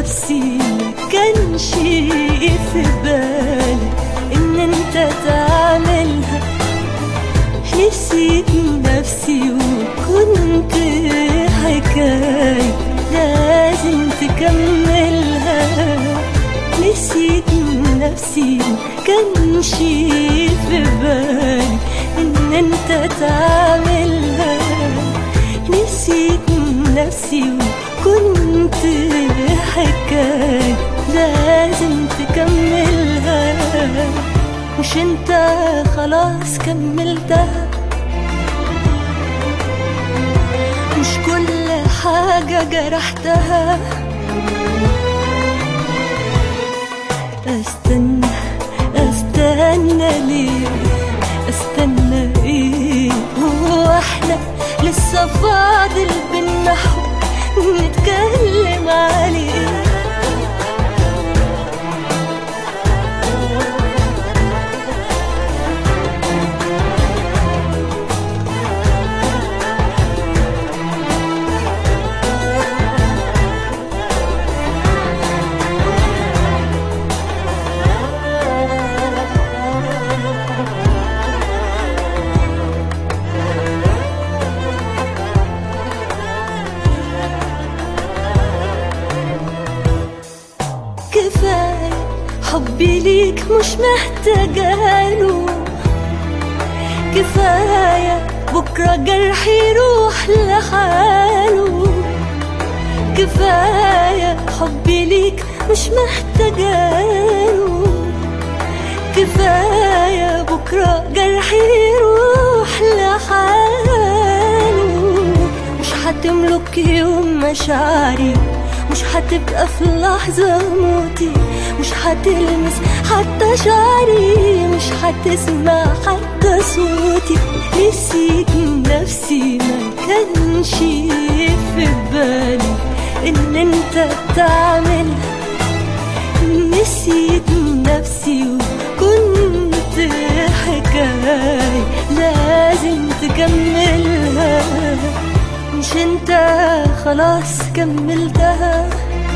نفسي كانش في بالي ان انت تعملها. نسيت نفسي وكنت حكاية لازم تكملها. نسيت نفسي كانش في بالي ان انت تعملها. نسيت نفسي وكنت حكاية لازم تكملها. مش انت خلاص كملتها؟ مش كل حاجة جرحتها؟ استنى استنى ليه؟ استنى ايه؟ هو احنا لسه فاضل بينا حب نتكلم عليه؟ كفاية حبي ليك مش محتاجاله. كفاية بكرة جرحي يروح لحاله. كفاية حبي ليك مش محتاجاله. كفاية بكرة جرحي يروح لحاله. مش هتملك يوم مشاعري، مش هتبقى في لحظة موتي، مش هتلمس حتى شعري، مش هتسمع حتى صوتي. نسيت نفسي ما كانش في بالي ان انت تعملها. نسيت نفسي وكنت حكاية لازم تكملها. مش انت خلاص كملتها؟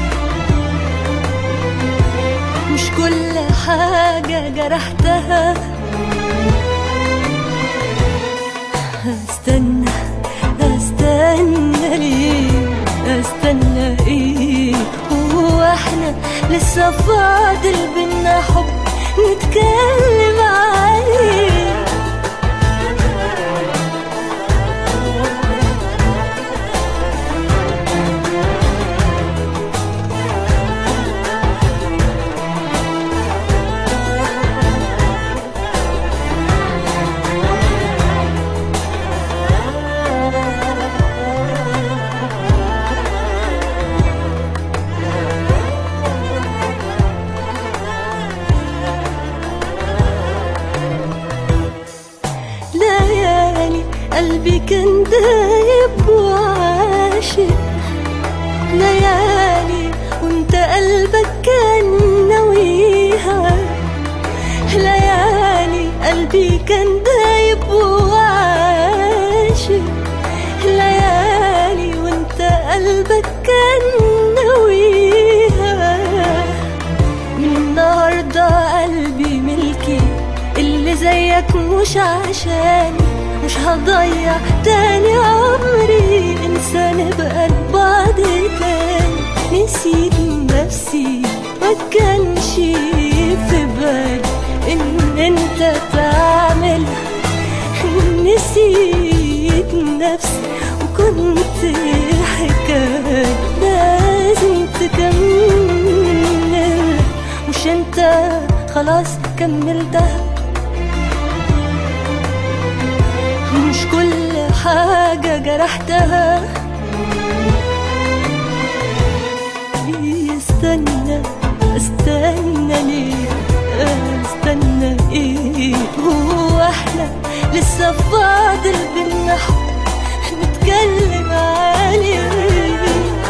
مش كل حاجة جرحتها؟ استنى استنى ليه؟ استنى ايه؟ هو احنا لسه فاضل بينا حب نتكلم عليه؟ قلبي كان دايب وعاشق. ليالي وانت قلبك كان ناويها. ليالي قلبي كان دايب وعاشق. ليالي وانت قلبك كان ناويها. من النهارده قلبي ملكي، اللي زيك مش عشاني. مش هضيع تاني عمري، انسى نبقى لبعض تاني. نسيت نفسي ما كانش في بالي ان انت تعملها. نسيت نفسي وكنت حكاية لازم تكمل. مش انت خلاص كملتها؟ مش كل حاجة جرحتها؟ استنى استنى ليه؟ استنى ايه؟ هو احنا لسه فاضل بينا حب نتكلم عليه؟